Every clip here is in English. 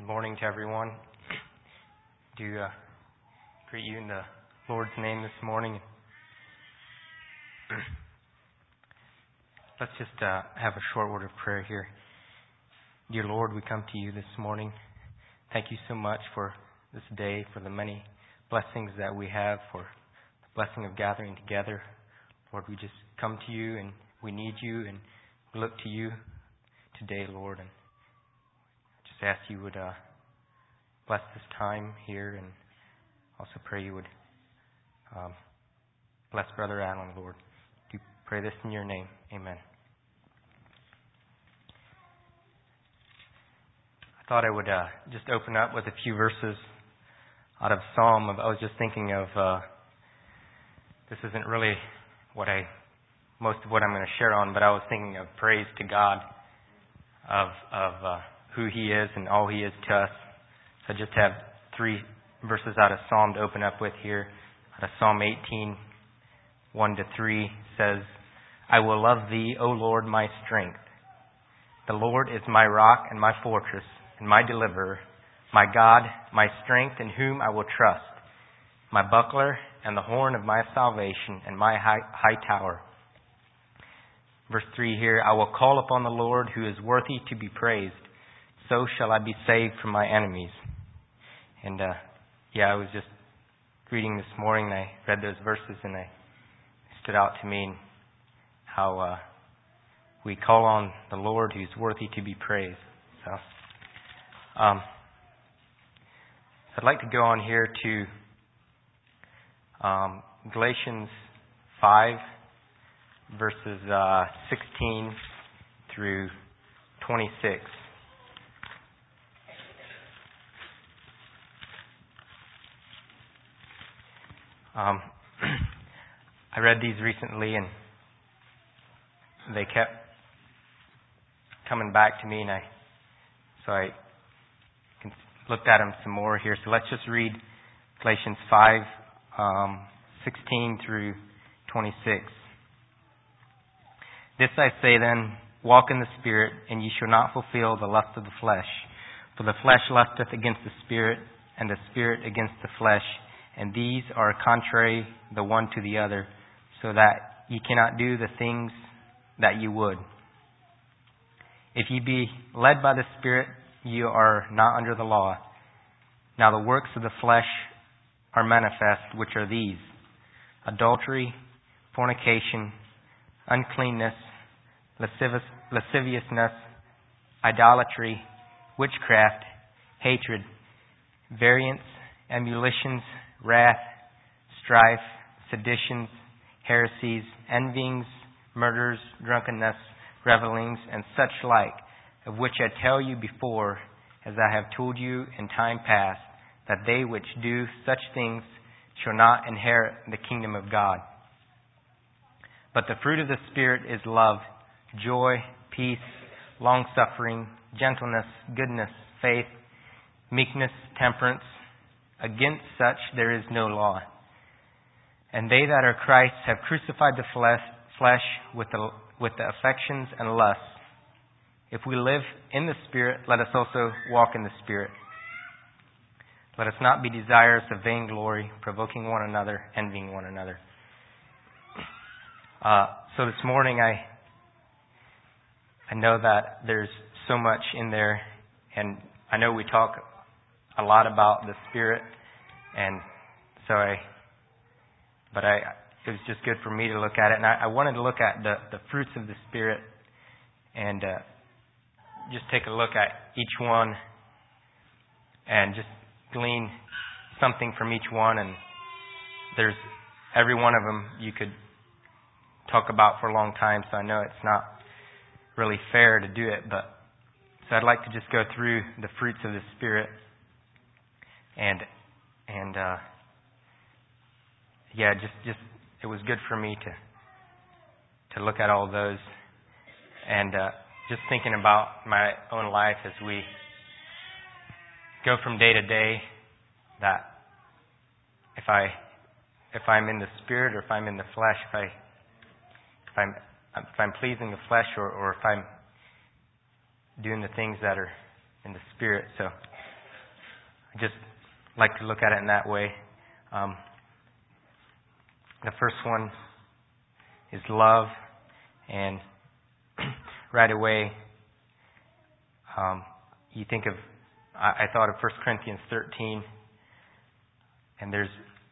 morning to everyone. Do greet you in the Lord's name this morning. Let's just have a short word of prayer here. Dear Lord, we come to you this morning. Thank you so much for this day, for the many blessings that we have, for the blessing of gathering together. Lord, we just come to you and we need you and we look to you today, Lord, and just ask you would bless this time here, and also pray you would bless Brother Alan, Lord. Do pray this in your name. Amen. I thought I would just open up with a few verses out of Psalm. I was just thinking of, this isn't really most of what I'm going to share on, but I was thinking of praise to God, of who He is and all He is to us. So I just have 3 verses out of Psalm to open up with here. Out of Psalm 18, 1-3 says, I will love Thee, O Lord, my strength. The Lord is my rock and my fortress and my deliverer, my God, my strength in whom I will trust, my buckler and the horn of my salvation and my high tower. Verse 3 here, I will call upon the Lord who is worthy to be praised. So shall I be saved from my enemies. And I was just reading this morning and I read those verses and it stood out to me how we call on the Lord who's worthy to be praised. So I'd like to go on here to Galatians 5, verses 16 through 26. I read these recently and they kept coming back to me, and so I looked at them some more here. So let's just read Galatians 5, 16 through 26. This I say then, walk in the Spirit, and ye shall not fulfill the lust of the flesh. For the flesh lusteth against the Spirit, and the Spirit against the flesh. And these are contrary the one to the other, so that ye cannot do the things that ye would. If ye be led by the Spirit, ye are not under the law. Now the works of the flesh are manifest, which are these: adultery, fornication, uncleanness, lasciviousness, idolatry, witchcraft, hatred, variance, emulations, wrath, strife, seditions, heresies, envyings, murders, drunkenness, revellings, and such like, of which I tell you before, as I have told you in time past, that they which do such things shall not inherit the kingdom of God. But the fruit of the Spirit is love, joy, peace, long-suffering, gentleness, goodness, faith, meekness, temperance. Against such there is no law. And they that are Christ have crucified the flesh with the affections and lusts. If we live in the Spirit, let us also walk in the Spirit. Let us not be desirous of vainglory, provoking one another, envying one another. So this morning I know that there's so much in there, and I know we talk a lot about the Spirit, and so it was just good for me to look at it, and I wanted to look at the fruits of the Spirit, and just take a look at each one, and just glean something from each one. And there's every one of them you could talk about for a long time, so I know it's not really fair to do it, but so I'd like to just go through the fruits of the Spirit. And just it was good for me to look at all of those, and just thinking about my own life as we go from day to day, that if I'm in the Spirit or if I'm in the flesh, if I'm pleasing the flesh or if I'm doing the things that are in the Spirit. So just like to look at it in that way. The first one is love, and right away, you think of, I thought of 1 Corinthians 13, and there's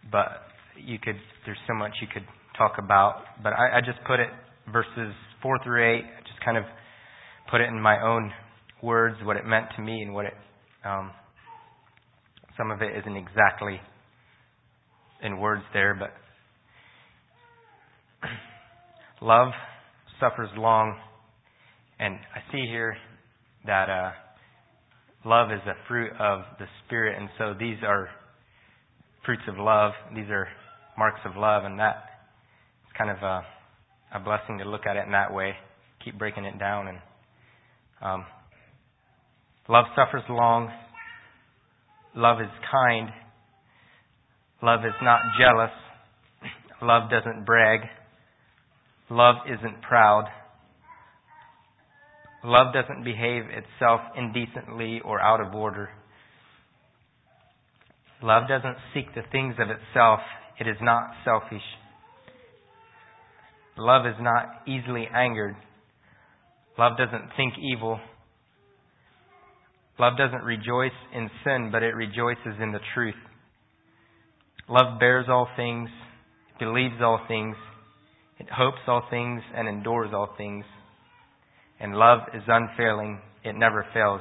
so much you could talk about, but I just put it, verses 4 through 8, I just kind of put it in my own words, what it meant to me, and what it, some of it isn't exactly in words there, but love suffers long, and I see here that love is a fruit of the Spirit, and so these are fruits of love. These are marks of love, and that is kind of a blessing to look at it in that way. Keep breaking it down, and love suffers long. Love is kind. Love is not jealous. Love doesn't brag. Love isn't proud. Love doesn't behave itself indecently or out of order. Love doesn't seek the things of itself. It is not selfish. Love is not easily angered. Love doesn't think evil. Love doesn't rejoice in sin, but it rejoices in the truth. Love bears all things, believes all things, it hopes all things, and endures all things. And love is unfailing. It never fails.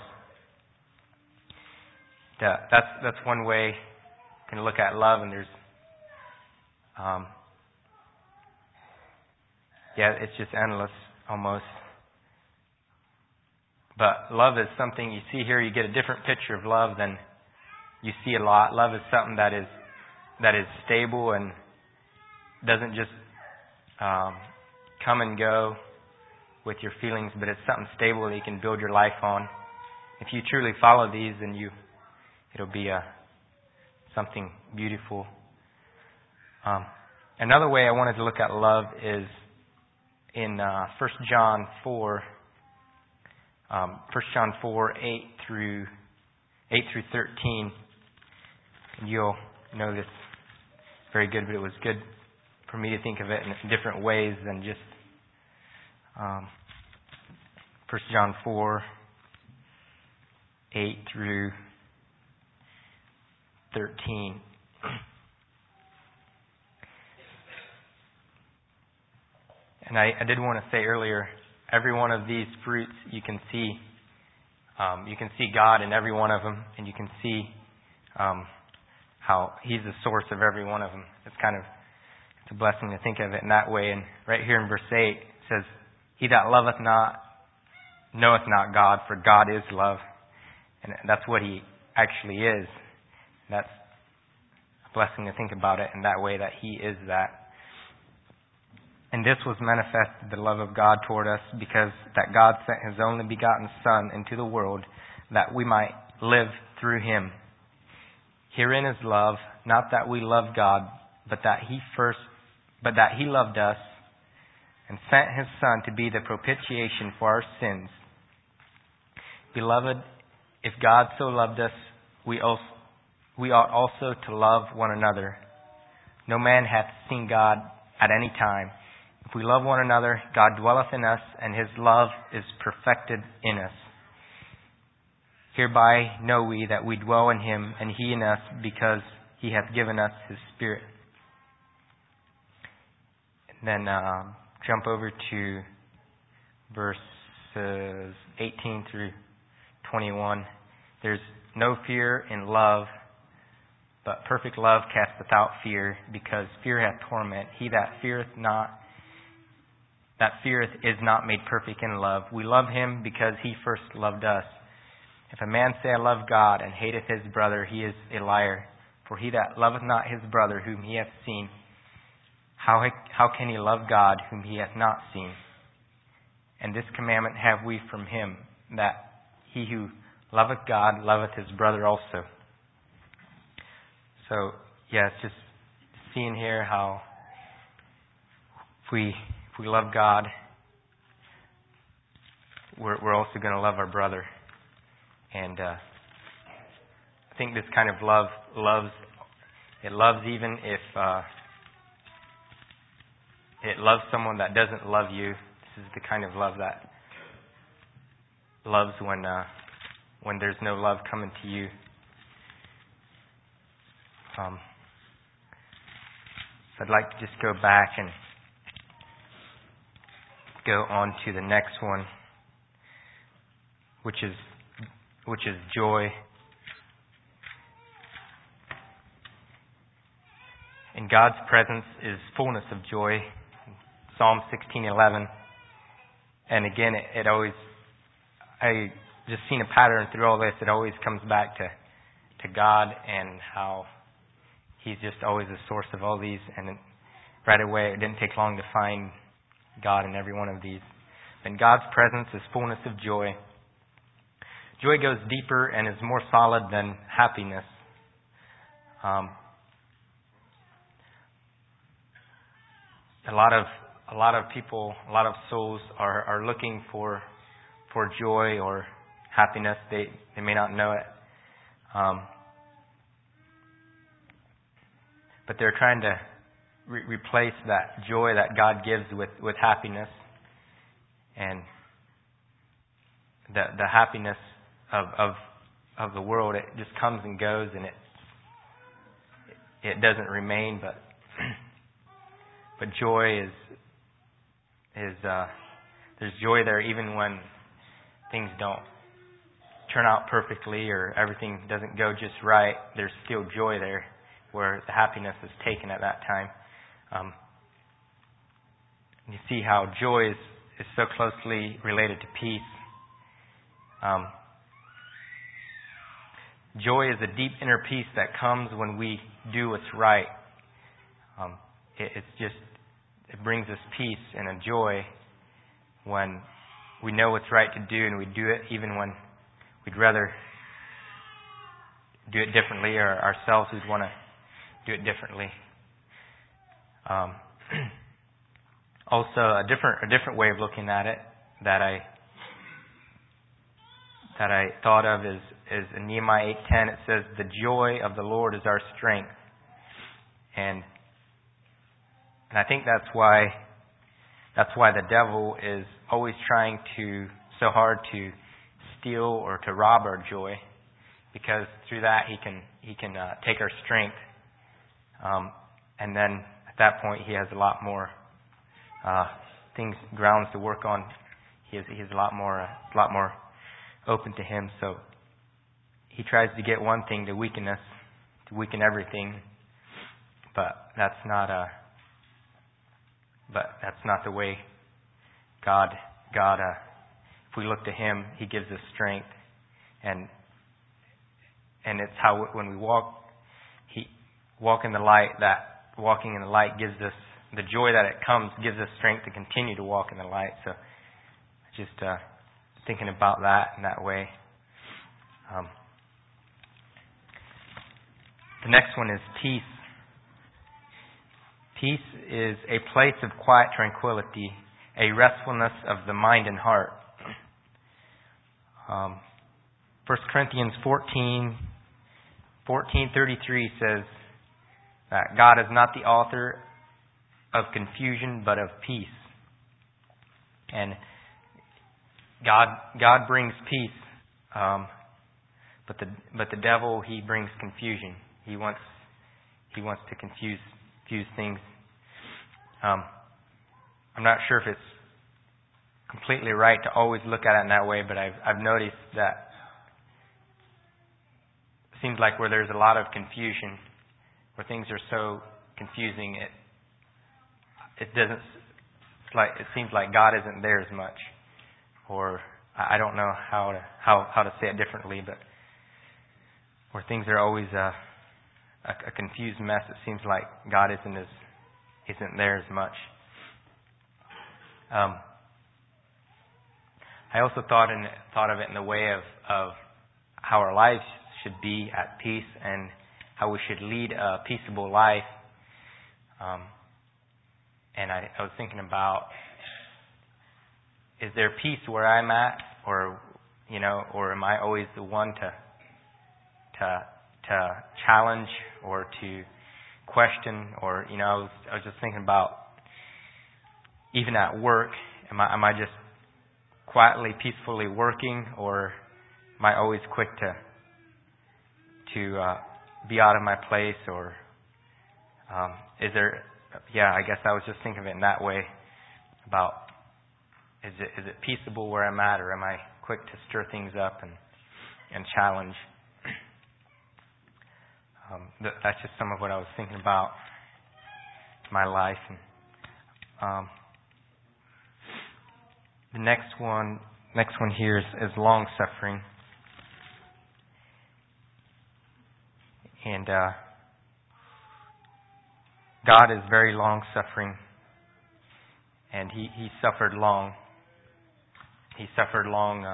That's one way you can look at love, and there's, it's just endless almost. But love is something you see here. You get a different picture of love than you see a lot. Love is something that is stable and doesn't just come and go with your feelings, but it's something stable that you can build your life on. If you truly follow these, then it'll be something beautiful. Another way I wanted to look at love is in 1 John 4. 1 John 4, 8 through 13. And you'll know this very good, but it was good for me to think of it in different ways than just 1 John 4, 8 through 13. And I did want to say earlier, every one of these fruits you can see God in every one of them, and you can see how He's the source of every one of them. It's a blessing to think of it in that way. And right here in verse 8 it says, "He that loveth not knoweth not God, for God is love." And that's what He actually is. That's a blessing to think about it in that way, that He is that. And this was manifested, the love of God toward us, because that God sent His only begotten Son into the world, that we might live through Him. Herein is love, not that we love God, but that He loved us and sent His Son to be the propitiation for our sins. Beloved, if God so loved us, we ought also to love one another. No man hath seen God at any time. If we love one another, God dwelleth in us, and His love is perfected in us. Hereby know we that we dwell in Him, and He in us, because He hath given us His Spirit. And then jump over to verses 18 through 21. There's no fear in love, but perfect love casteth out fear, because fear hath torment. He that feareth is not made perfect in love. We love Him because He first loved us. If a man say, I love God, and hateth his brother, he is a liar. For he that loveth not his brother whom he hath seen, how can he love God whom he hath not seen? And this commandment have we from Him, that he who loveth God loveth his brother also. So, it's just seeing here how if we love God, we're also going to love our brother. And I think this kind of love loves even if it loves someone that doesn't love you. This is the kind of love that loves when there's no love coming to you. I'd like to just go back and go on to the next one, which is joy. In God's presence is fullness of joy. Psalm 16:11. And again, it always, I just seen a pattern through all this. It always comes back to God and how He's just always the source of all these. And right away, it didn't take long to find God in every one of these. In God's presence is fullness of joy. Joy goes deeper and is more solid than happiness. A lot of people, a lot of souls are looking for joy or happiness. They may not know it, but they're trying to replace that joy that God gives with happiness, and the happiness of the world, it just comes and goes, and it doesn't remain. But joy is there's joy there even when things don't turn out perfectly or everything doesn't go just right. There's still joy there where the happiness is taken at that time. You see how joy is so closely related to peace. Joy is a deep inner peace that comes when we do what's right. It brings us peace and a joy when we know what's right to do, and we do it even when we'd rather do it differently, or ourselves would want to do it differently. Also, a different way of looking at it that I thought of is in Nehemiah 8:10. It says, "The joy of the Lord is our strength," and I think that's why the devil is always trying so hard to steal or to rob our joy, because through that he can take our strength, and then at that point he has a lot more grounds to work on. He's a lot more open to him. So he tries to get one thing to weaken us, to weaken everything, but that's not the way God, if we look to Him, He gives us strength. And it's how when we walk in the light, that walking in the light gives us, the joy that it comes gives us strength to continue to walk in the light. So just thinking about that in that way. The next one is peace. Peace is a place of quiet tranquility, a restfulness of the mind and heart. 1 Corinthians 14:33 says that God is not the author of confusion, but of peace. And God brings peace, but the devil, he brings confusion. He wants to confuse things. I'm not sure if it's completely right to always look at it in that way, but I've noticed that it seems like where there's a lot of confusion, where things are so confusing, it seems like God isn't there as much, or I don't know how to say it differently, but where things are always a confused mess, it seems like God isn't there as much. I also thought of it in the way of how our lives should be at peace and how we should lead a peaceable life. And I was thinking about, is there peace where I'm at, or am I always the one to challenge or to question, or I was just thinking about even at work, am I just quietly, peacefully working, or am I always quick to be out of my place, or is there? Yeah, I guess I was just thinking of it in that way. About is it peaceable where I'm at, or am I quick to stir things up and challenge? That's just some of what I was thinking about in my life. And the next one here is long suffering, and God is very long suffering, and He suffered long. He suffered long.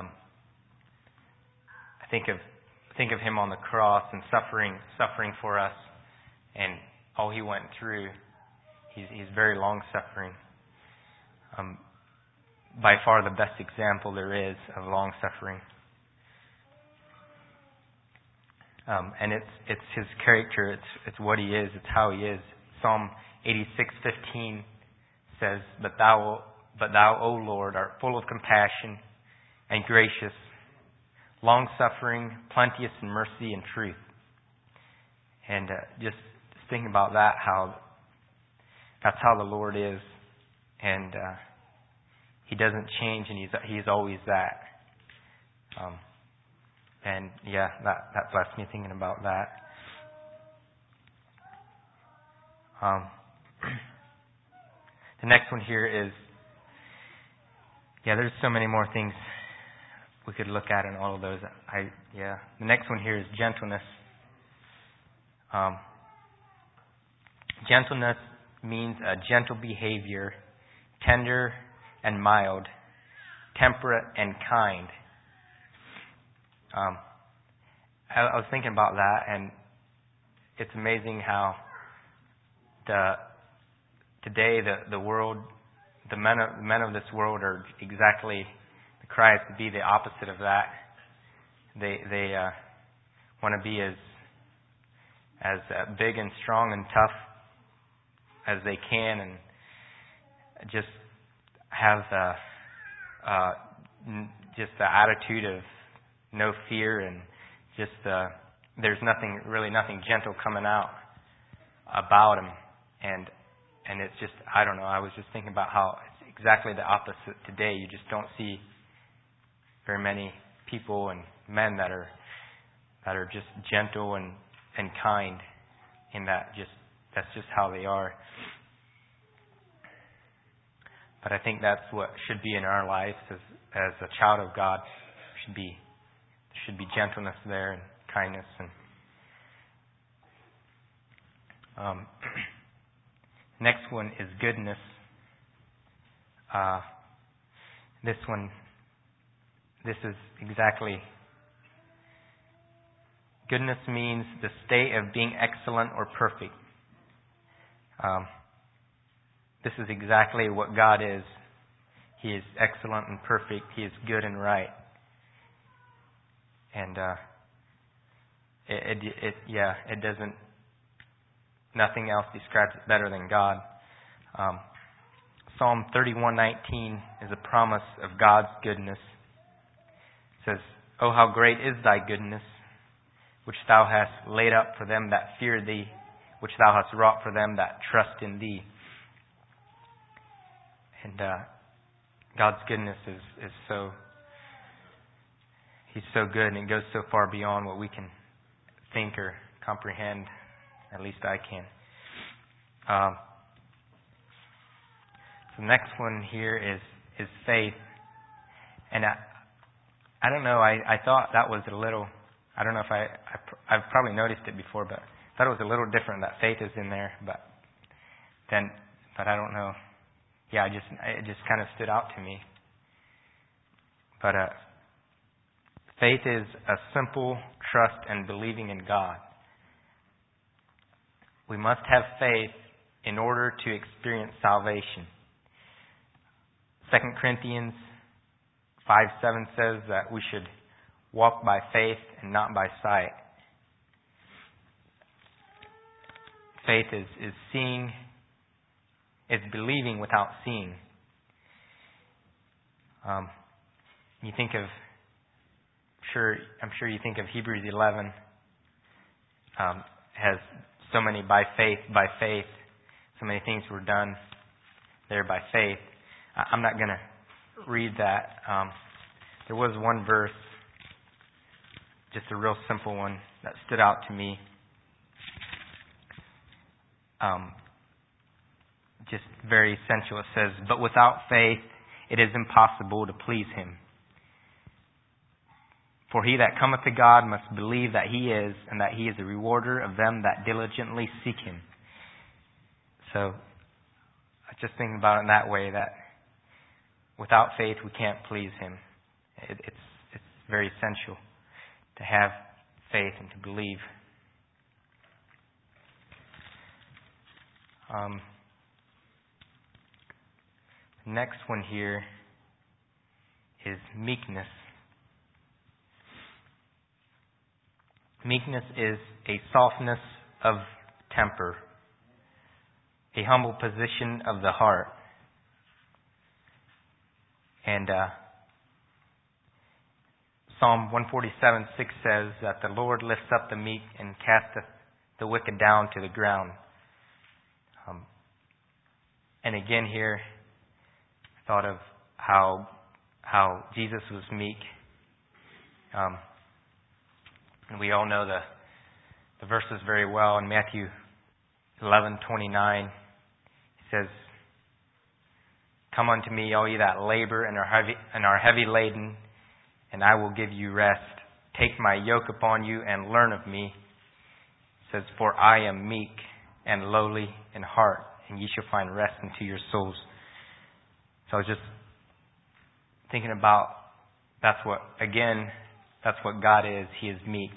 I think of Him on the cross and suffering for us, and all He went through. He's very long suffering. By far the best example there is of long suffering. And it's His character. It's what He is. It's how He is. Psalm 86:15 says, "But thou, O Lord, art full of compassion and gracious, long-suffering, plenteous in mercy and truth." And just thinking about that, how that's how the Lord is, and He doesn't change, and He's always that. And yeah, that blessed me thinking about that. The next one here is, there's so many more things we could look at in all of those. The next one here is gentleness. Gentleness means a gentle behavior, tender and mild, temperate and kind. I was thinking about that, and it's amazing how today the world, the men of this world are exactly, the cry is to be the opposite of that. They want to be as big and strong and tough as they can, and just have just the attitude of no fear, and just there's nothing gentle coming out about them, and it's just, I don't know, I was just thinking about how it's exactly the opposite today. You just don't see very many people and men that are just gentle and kind, in that's just how they are. But I think that's what should be in our lives as a child of God. Should be gentleness there, and kindness, and next one is goodness. This is exactly, goodness means the state of being excellent or perfect. This is exactly what God is. He is excellent and perfect. He is good and right. And it doesn't. Nothing else describes it better than God. Psalm 31:19 is a promise of God's goodness. It says, "Oh, how great is Thy goodness, which Thou hast laid up for them that fear Thee, which Thou hast wrought for them that trust in Thee." And God's goodness is so. He's so good, and it goes so far beyond what we can think or comprehend. At least I can. The next one here is faith. And I don't know, I thought that was a little, I don't know if I've probably noticed it before, but I thought it was a little different that faith is in there, but I don't know. Yeah, it just kind of stood out to me. But faith is a simple trust and believing in God. We must have faith in order to experience salvation. 2 Corinthians 5:7 says that we should walk by faith and not by sight. faith is seeing, is believing without seeing. You think of, I'm sure you think of Hebrews 11, has so many by faith, so many things were done there by faith. I'm not going to read that. There was one verse, just a real simple one, that stood out to me. Just very essential. It says, "But without faith it is impossible to please Him. For he that cometh to God must believe that He is, and that He is a rewarder of them that diligently seek Him." So, just thinking about it in that way, that without faith we can't please Him. It's very essential to have faith and to believe. The next one here is meekness. Meekness is a softness of temper, a humble position of the heart. And Psalm 147:6 says that the Lord lifts up the meek and casteth the wicked down to the ground. And again here, I thought of how Jesus was meek. And we all know the verses very well. In Matthew 11:29, He says, "Come unto me, all ye that labor and are heavy laden, and I will give you rest. Take my yoke upon you and learn of me." He says, "For I am meek and lowly in heart, and ye shall find rest unto your souls." So I was just thinking about that's what God is. He is meek.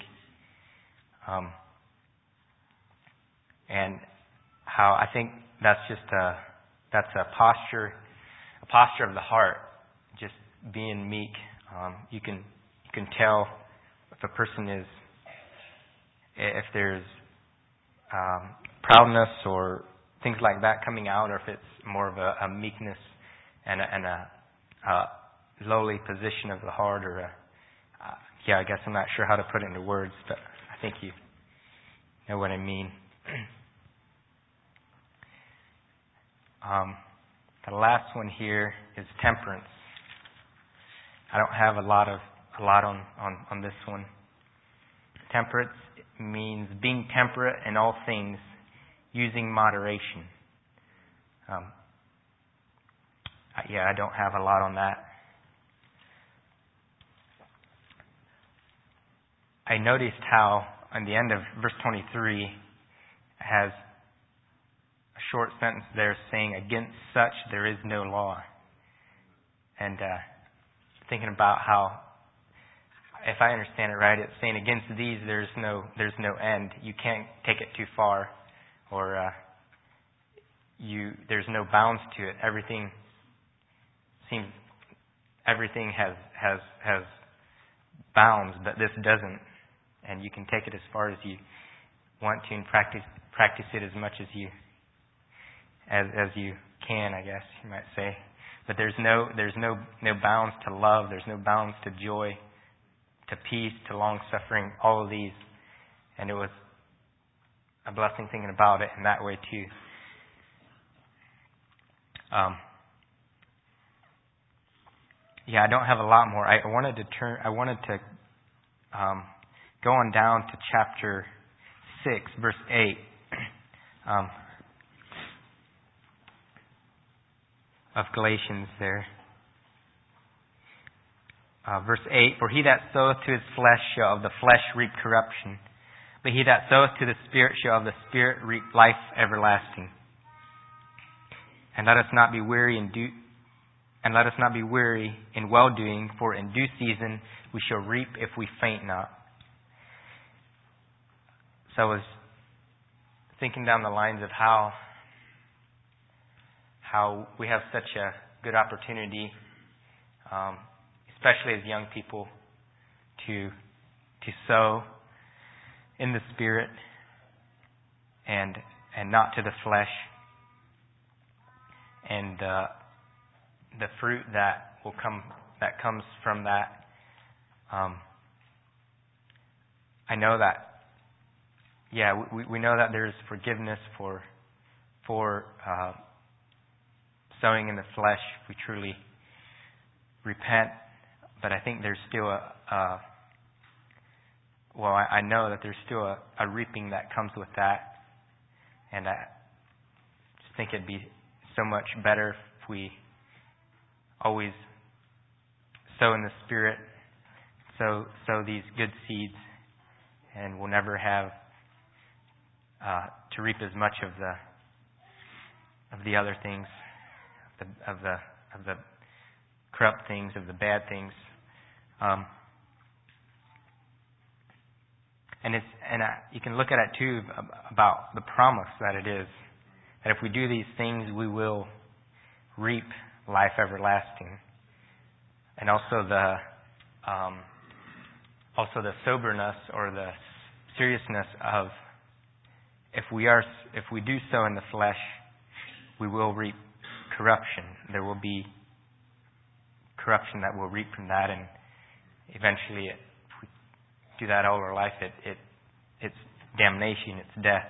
And how I think that's a posture of the heart, just being meek. You can tell if a person if there's proudness or things like that coming out, or if it's more of a meekness and a lowly position of the heart, or I guess I'm not sure how to put it into words, but I think you know what I mean. The last one here is temperance. I don't have a lot on this one. Temperance means being temperate in all things, using moderation. I don't have a lot on that. I noticed how on the end of verse 23 has a short sentence there saying, "Against such there is no law." And thinking about how, if I understand it right, it's saying against these there's no end. You can't take it too far, or there's no bounds to it. Everything has bounds, but this doesn't. And you can take it as far as you want to, and practice it as much as you can, I guess you might say. But there's no bounds to love. There's no bounds to joy, to peace, to long suffering. All of these, and it was a blessing thinking about it in that way too. I don't have a lot more. I wanted to go on down to chapter 6, verse 8. Of Galatians there. Verse 8, "For he that soweth to his flesh shall of the flesh reap corruption, but he that soweth to the Spirit shall of the Spirit reap life everlasting. And let us not be weary in well-doing, for in due season we shall reap if we faint not." So I was thinking down the lines of how we have such a good opportunity, especially as young people, to sow in the Spirit and and not to the flesh. And the fruit that comes from that, I know that. Yeah, we know that there's forgiveness for sowing in the flesh if we truly repent. But I think there's still I know that there's still a reaping that comes with that. And I just think it'd be so much better if we always sow in the Spirit, sow these good seeds, and we'll never have to reap as much of the other things, of the corrupt things, of the bad things. You can look at it too about the promise that it is that if we do these things, we will reap life everlasting, and also the soberness or the seriousness of if we do sow in the flesh, we will reap corruption. There will be corruption that we'll reap from that, and eventually, if we do that all our life, it's damnation, it's death.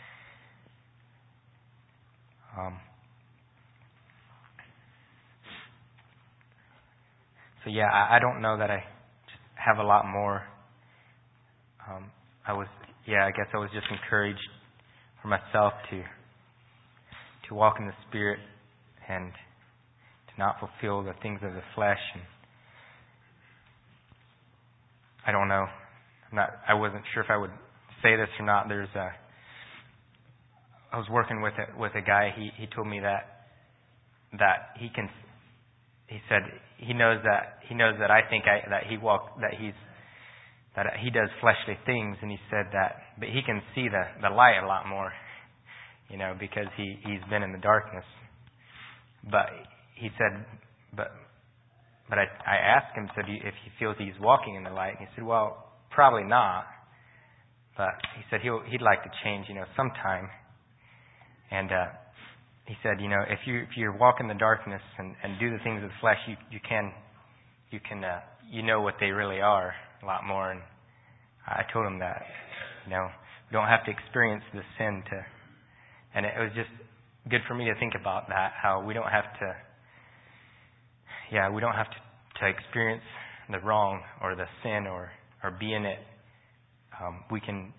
So yeah, I don't know that I just have a lot more. I guess I was just encouraged for myself to walk in the Spirit and to not fulfill the things of the flesh. And I don't know. I wasn't sure if I would say this or not. I was working with a guy. He told me that he said he knows that I think that he does fleshly things, and he said that, but he can see the light a lot more, because he's been in the darkness. But he said, but I asked him, said if he feels he's walking in the light, and he said, well, probably not. But he said he'd like to change, sometime. And he said, if you walk in the darkness and do the things of the flesh, you know what they really are a lot more. And I told him that, we don't have to experience the sin and it was just good for me to think about that, how we don't have to experience the wrong or the sin or be in it. We can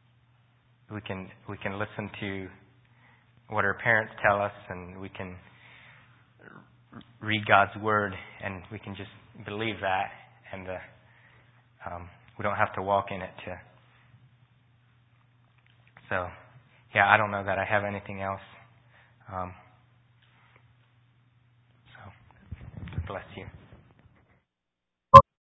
listen to what our parents tell us, and we can read God's Word, and we can just believe that, and we don't have to walk in it So, I don't know that I have anything else. So, bless you.